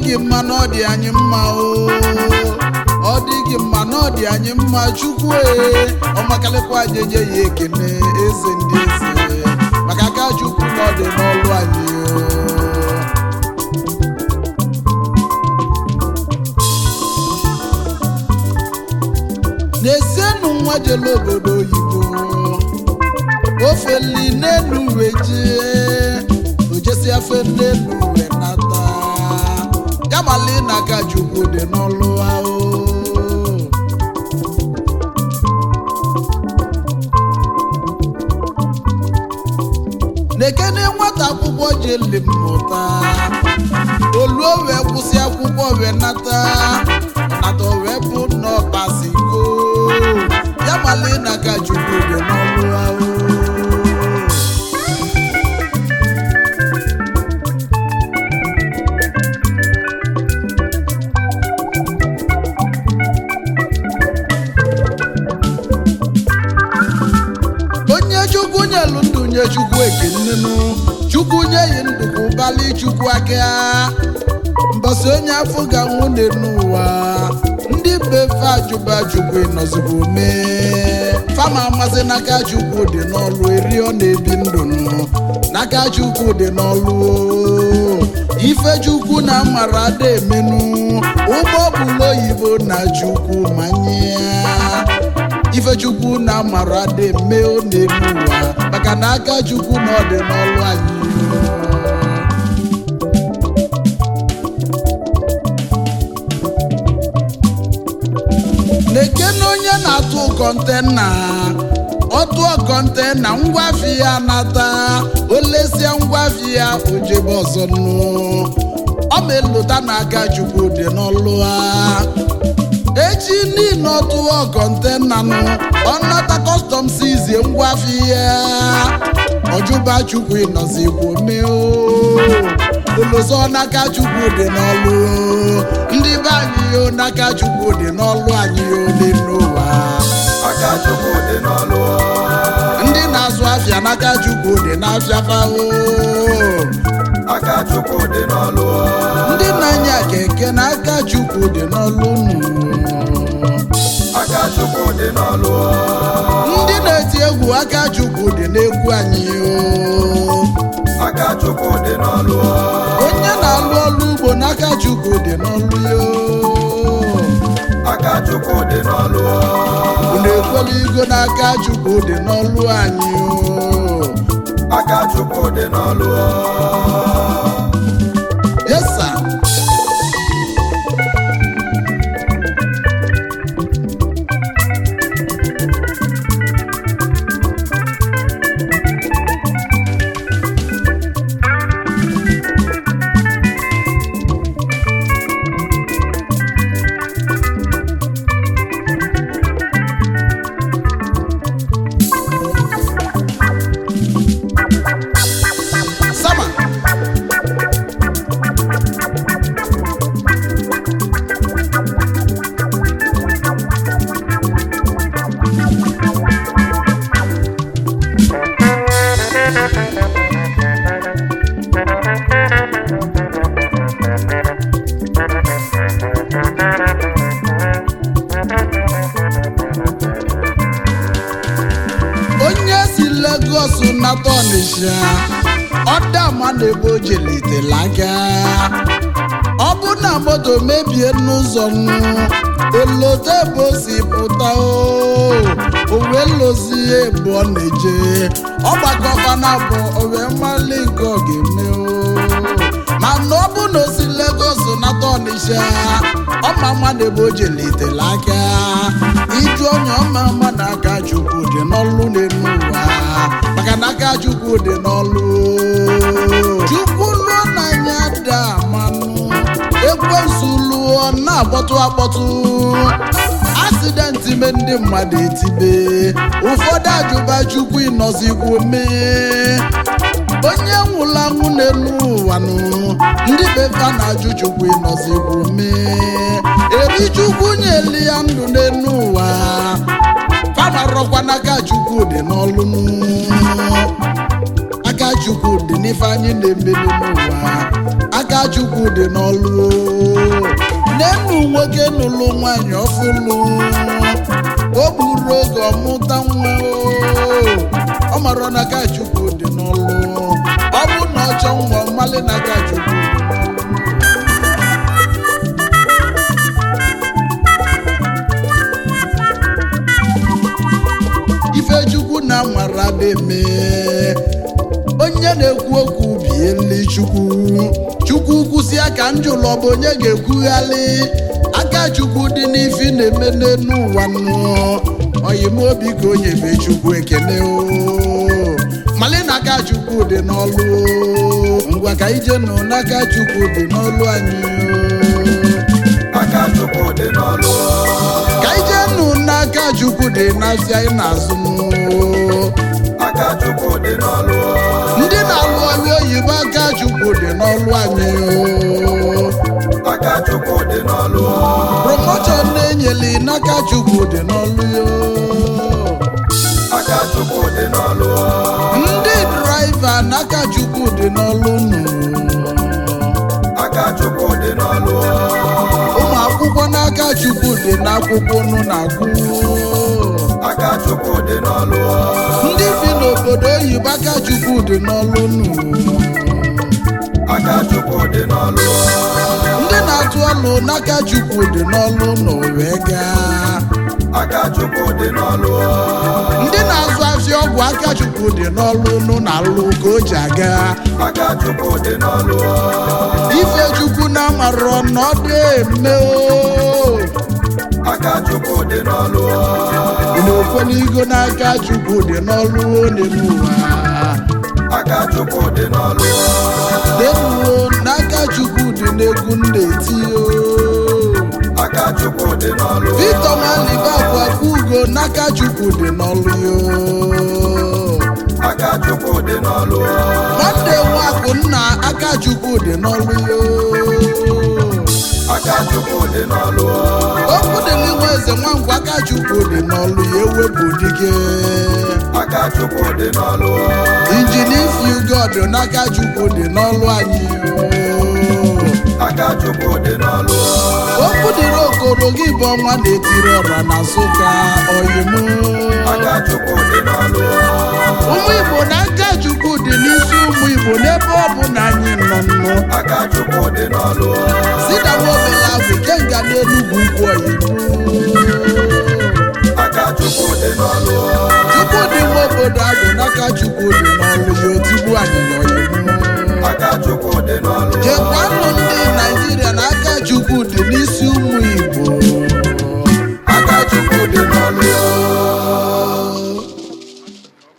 gị mma na ọ dị anyị mma o ọ dị gị mma na ọ dị anyị mma Chukwu ọmakalịkwa anyị enye ya ekene eze ndị eze maka aka Chukwu na ọ dị n'ọlụ anyị n'ezienụ nwa jele obodo oyibo ofeli n'elu uwe jee ojesi afe n'elu uwe nata ya mali na aka Chukwu dị n'ọlụ ahụ nekene nwata akwụkwọ jeli mmụta oluo wee kwụsị akwụkwọ wee nata wee bụ n'ọbasigo ya mali na aka Chukwu dị n'ọlụ ahụ nye Chukwu ekenenu Chukwu nye yi ndụ ụbali Chukwu aka mbọsị onye afọ ga-anwụ n'ụwa ndị be fe ajụba Chukwu nọzibụ mee fama amasị n'aka Chukwu dị n'ọlụ eri ọ na-ebi ndụ n'aka Chukwu dị n'ọlụ ife Chukwu na amara ada emenu ụgbọ ọbụla oyibo na Chukwu manye ife Chukwu na amara dị mme ọ na-eme ụwa maka na aka Chukwu na ọ dị n'ọlụ anyị na-ekene onye na-atụ kọntena ọtụọ kọntena ngwafi ya nata olesia ngwafi ya ojebe ọzọ ọ ma elota na aka Chukwu dị n'ọlụ ha echi niile ọtụọ kọntena ọnata kọstọm sizie ngwafi ya ọjụba Chukwu ịnọzi igbo mee olozo n'aka Chukwu dị n'ọlụ ndị be anyị n'aka Chukwu dị n'ọlụ anyị ole n'ụwa aka Chukwu dị n'ọlụ ndị na-azụ afịa n'aka Chukwu dị n'afịa fao aka Chukwu dị n'ọlụ ndị na-anya keke n'aka Chukwu dị n'ọlụ aka Chukwu dị n'ọlụ ndị na-eti egwu aka Chukwu dị n'egwu anyị aka Chukwu dị n'ọlụ onye na-alụ ọlụ ugbo n'aka Chukwu dị n'ọlụ aka Chukwu dị n'ọlụ unu ekwela igo n'aka Chukwu dị n'ọlụ anyị aka Chukwu dị n'ọlụ yes sir nata Ọnịsha ọdama na-ebe o jelitela aka ọ bụ na moto mebie n'ụzọ olote ebe o si pụta o wee lozie ebe ọ na-eje ọgbakọba na abụ o wee mali nke ọ ga-eme mana ọ bụ na o si Lagos nata Ọnịsha ọma mma na-ebe o jelitela aka iju onye ọma mma na aka Chukwu dị n'ọlụ n'elu ụwa maka na aka Chukwu dị n'ọlụ Chukwu lụọ n'anya da manụ ekwensu lụọ na-akpọtụ akpọtụ asidenti me ndị mmadụ etibe ụfọdụ ajụba Chukwu ịnọzikwu mee onye nwụrụ anwụ n'elu ụwa ndị befa na-ajụ Chukwu ịnọzikwu mee eri Chukwu nyeli ya ndụ n'elu ụwa fama rọkwa n'aka Chukwu dị n'ọlụ aka Chukwu dị n'ife anyị na-emeli n'ụwa aka Chukwu dị n'ọlụ n'enu nwoke nụlụ nwanyị ọfụlụ o gburu oge ọmụta nwa ọ mara na aka Chukwu dị n'ọlụ ọ bụ na ọ chọọ nwa mmalị na aka Chukwu Ifechukwu na nwara deme onye na-ekwu okwu bieli Chukwu kwụsị aka njụlọ bụ onye ga-ekwughalị aka Chukwu dị n'ifi na-eme n'elu ụwa oyimobi ka onye be Chukwu ekele mali na aka Chukwu dị n'ọlụ ngwa ka ije nụ n'aka Chukwu dị n'ọlụ anyị aka Chukwu dị n'ọlụ ka ije nụ n'aka Chukwu dị n'afịa anyị na-azụ aka Chukwu dị n'ọlụ ndị na-alụ ọrụ oyibo aka Chukwu dị n'ọlụ anyị aka Chukwu dị n'ọlụ promotion na-enyeli n'aka Chukwu dị n'ọlụ aka Chukwu dị n'ọlụ ndị draiva n'aka Chukwu dị n'ọlụ aka Chukwu dị n'ọlụ ụmụ akwụkwọ n'aka Chukwu dị n'akwụkwọ nụ na-agụ aka Chukwu dị n'ọlụ ndị bi n'obodo oyibo aka Chukwu dị n'ọlụ aka Chukwu dị n'ọlụ ndị na-atụ ọlụ n'aka Chukwu dị n'ọlụ wee gaa aka Chukwu dị n'ọlụ ndị na-azụ afịa ọgwụ aka Chukwu dị n'ọlụ na-alụ ka o ji aga aka Chukwu dị n'ọlụ Ifechukwu na amarọ na ọ dị eme aka Chukwu dị n'ọlụ n'okweligo n'aka Chukwu dị n'ọlụ n'elu ụwa aka Chukwu dị n'ọlụ denuo n'aka Chukwu dị n'egwu na-eti aka Chukwu dị n'ọlụ Victor Malibakwa Ugo n'aka Chukwu dị n'ọlụ aka Chukwu dị n'ọlụ nwanne nwakụ nna aka Chukwu dị n'ọlụ aka Chukwu dị n'ọlụ okwu dịrị nwa eze Nwangwa aka Chukwu dị n'ọlụ ewepụ dike aka Chukwu dị n'ọlụ Injinia Ifugod n'aka Chukwu dị n'ọlụ anyị aka Chukwu dị n'ọlụ okwu dịrị okoro gị bụ ọnwa na-etiri ọra na Nsụka oyimu aka Chukwu dị n'ọlụ ụmụ Igbo na aka Chukwu dị n'isi ụmụ Igbo n'ebe ọ bụ na anyị nọ aka Chukwu dị n'ọlụ Sidawobelagwu Ikenga n'Enugwu Ukwu oyimu aka Chukwu dị n'ọlụ Chukwu dị nwa obodo agụ n'aka Chukwu dị n'ọlụ ya otigbu anyị n'oyimu aka Chukwu dị n'ọlụ jekwa